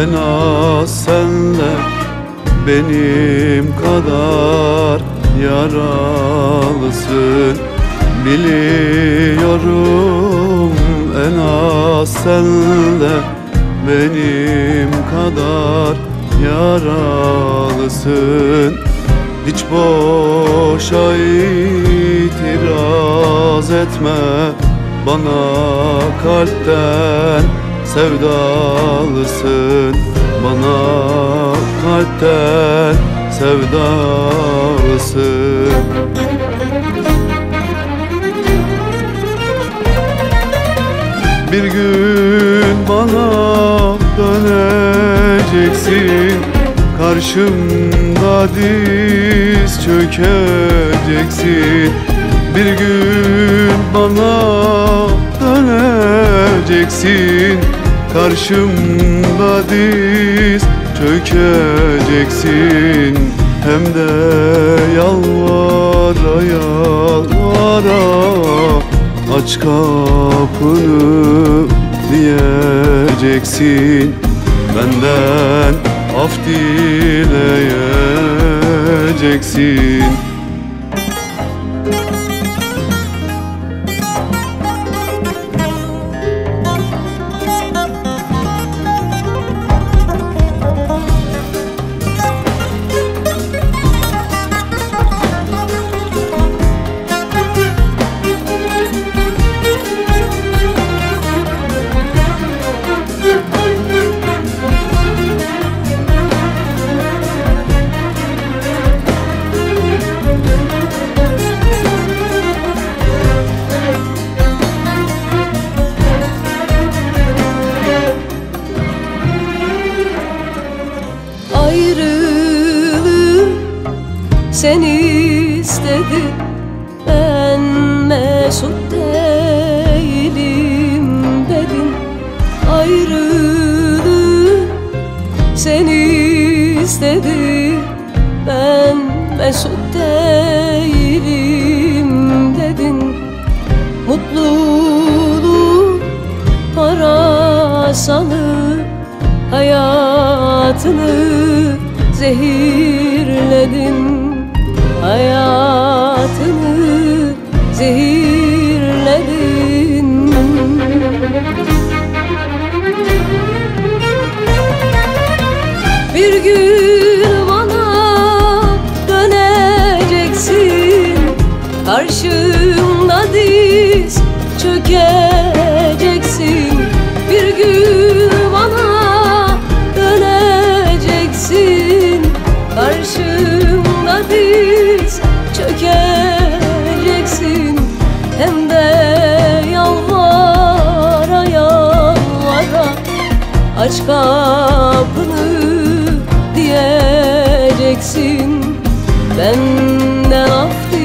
En az sen de benim kadar yaralısın. Biliyorum en az sen de benim kadar yaralısın. Hiç boşa itiraz etme, bana kalpten sevdalısın. Bana kalpten sevdalısın. Bir gün bana döneceksin, karşımda diz çökeceksin. Bir gün bana döneceksin, karşımda diz çökeceksin. Hem de yalvara yalvara, aç kapını diyeceksin. Benden af dileyeceksin. Ayrılığı sen istedin, ben mesut değilim dedin. Ayrılığı sen istedin, ben mesut değilim dedin. Mutluluğu para sanıp hayatını zehirledin. Hayatını zehirledin. Bir gün bana döneceksin, karşımda diz çökeceksin. Bir gün bana döneceksin, karşımda diz çökeceksin. Hem de yalvara yalvara, aç kapını diyeceksin. Benden af